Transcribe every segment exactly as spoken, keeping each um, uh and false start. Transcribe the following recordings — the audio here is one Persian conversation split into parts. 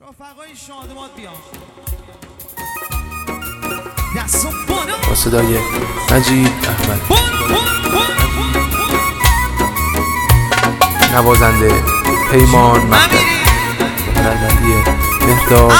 رفقای شادمات بیان دستم با صدای مجید احمد نوازنده پیمان مهداد هنرمندی مهداد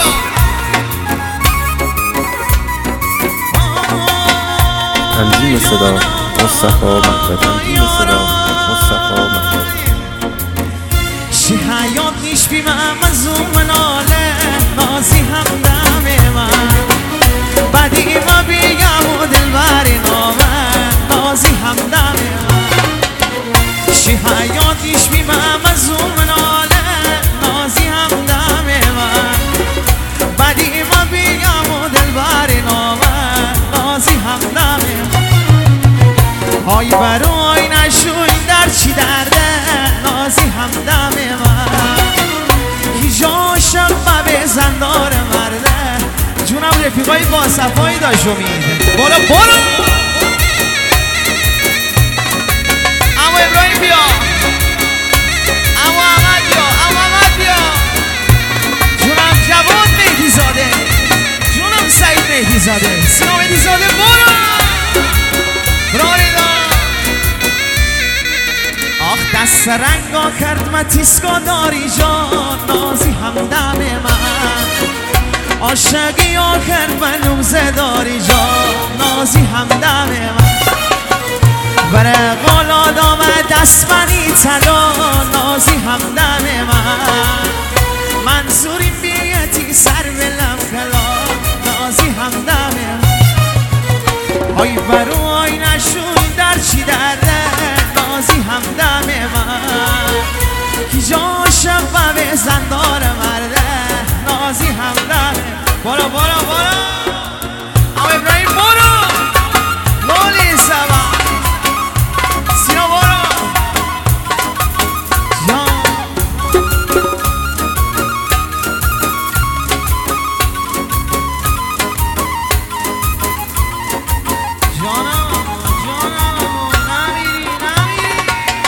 تنظیم صدا مصطفی مهداد تنظیم صدا مصطفی مهداد شی حیات نیش بی ممزون مناله نازی همدم من بدی ما بیگم و دلبری نامه نازی همدم من شی حیات نیش بی ممزون مناله نازی همدم من بدی ما بیگم و دلبری نامه نازی همدم من های برای نشوی در چی درده نازی همدم من هیجاشم و به زندار مرده جونم رفیقای با صفایی داشت امید برو برو اما ابراهیم بیا اما احمد بیا اما احمد بیا جونم جواد مهدی زاده جونم سعید مهدی زاده سینا مهدی زاده برو براریدا آخ دست رنگا کرد متیسکا داری جان نازی همدم من عاشقی ها کرد منوزه داری جان نازی همدم من بره قلاد آمد دست منی تلا نازی همدم من منظوریم بیتی سر بلم کلا نازی همدم من آی برو آی نشون در چی درده نازی همدم من کی جاشم و به زندار مرده نازی همدم برو برو برو اما ابراهیم برو مولی سبا سینا برو جان جانم جانم نمیری نمیری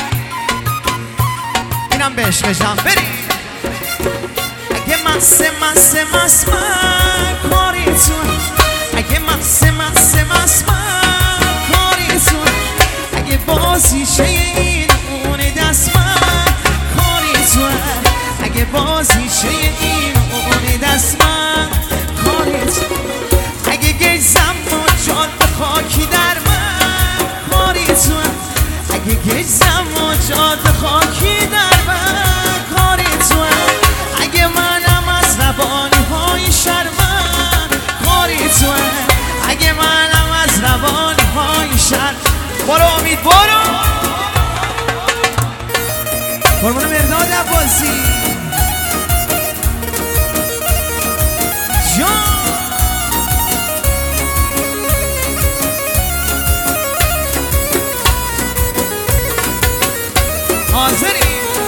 اینم به عشقشم بری اگه مسه مسه مس من کاری تو اگه مسه مسه مس من کاری تو اگه بازی شه این اون دست من کاری تو اگه بازی شه این اون دست من کاری تو اگه گیزم و جاد خاکی در من کاری تو اگه گیزم و جاد خاکی در من کاری تو اگه منم از روانی های شرمن کاری تو اگه منم از روانی های شرم برو امید برو قربون مرداد عباسی جان حاضری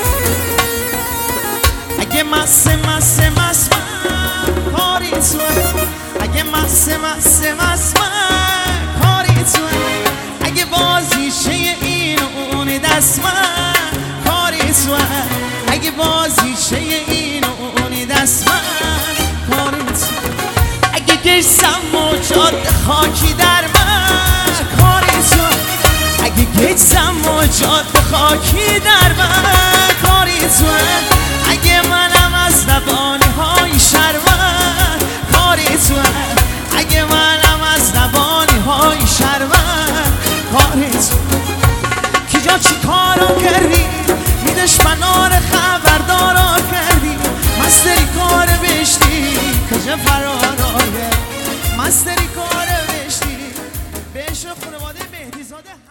اگه مسه مسه مس من کاری تو اگه مسه مسه مس من کاری تو اگه بازی شه این اون دست من کاری تو اگه بازی شه این اون دست من کاری تو اگه گشتم و جاد خاکی در من کاری تو اگه گشتم و جاد خاکی در من کاری تو اگه منم از روانی های شرمن کاری تو اگه منم از روانی های شرمن کاری تو کی جا چی کارا کردی می دشمنا رو خبردارا کردی مستری کار بشتی کجا فرارایه مستری کار بشتی بهش خانواده مهدی زاده